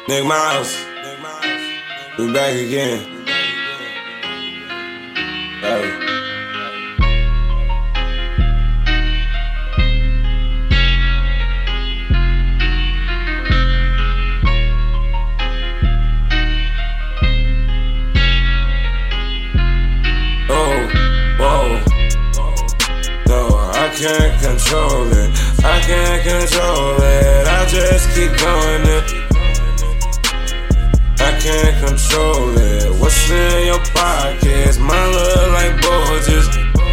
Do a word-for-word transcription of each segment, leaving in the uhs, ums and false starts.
Nick Miles, we back again. Hey. Oh, whoa, no, I can't control it. I can't control it. I just keep going it. I can't control it. What's in your pockets? Mine look like bulges.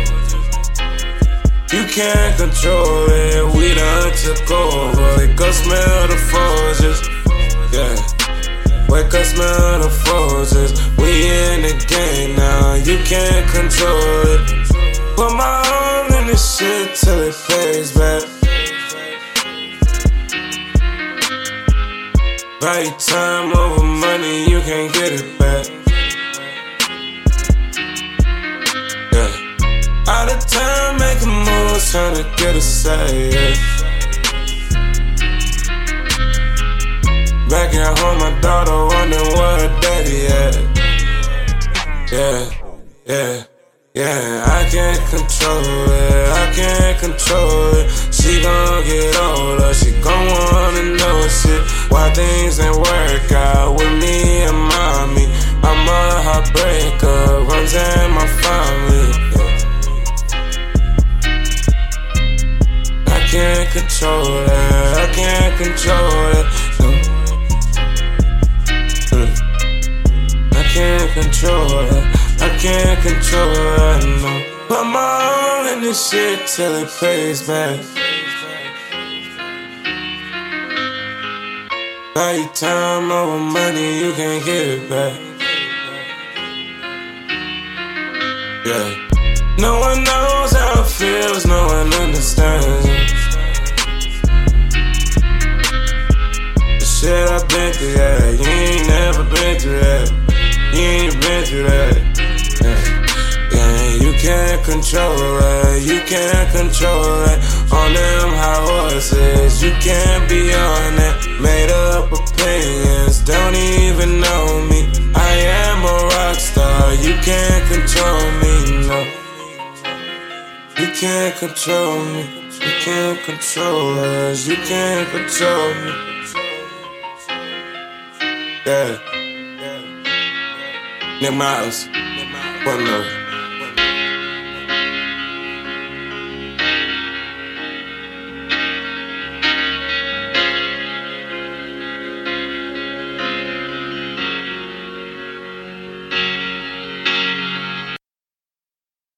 You can't control it. We done took over. Wake up, smell the forges. Yeah. Wake up, smell the forges. We in the game now. You can't control it. Put my arm in this shit till it pays back. Value time over money, you can't get it back. Yeah. Out of time, making moves, trying to get a say. Yeah. Back at home, my daughter wondering where her daddy at. Yeah, yeah, yeah. I can't control it, I can't control it. She gon' get older, she gon' wanna know shit. Why things ain't work out with me and mommy. I'm a heartbreaker, runs in my family. I can't control it, I can't control it. I can't control it, I can't control it, no. Put my all in this shit till it pays back. Value time over money, you can't get it back. Yeah. No one knows how it feels, no one understands it. The shit I've been through, yeah, you ain't never been through that. You ain't been through that. Yeah. Yeah, you can't control it, you can't control it. On them high horses, you can't be on that. Made up opinions, don't even know me. I am a rock star, you can't control me, no. You can't control me, you can't control us, you can't control me. Yeah. Nick Miles, one love.